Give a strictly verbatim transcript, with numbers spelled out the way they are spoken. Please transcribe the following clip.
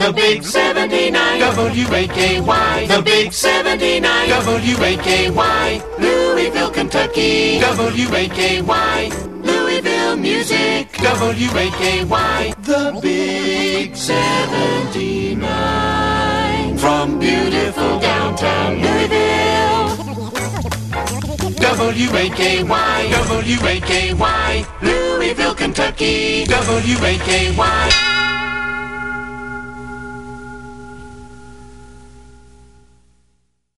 The Big seventy-nine. W A K Y. The Big seventy-nine. W A K Y. Louisville, Kentucky. W A K Y. Louisville music. W A K Y. The Big seventy-nine. From beautiful downtown Louisville. W A K Y. W A K Y. Louisville, Kentucky. W A K Y.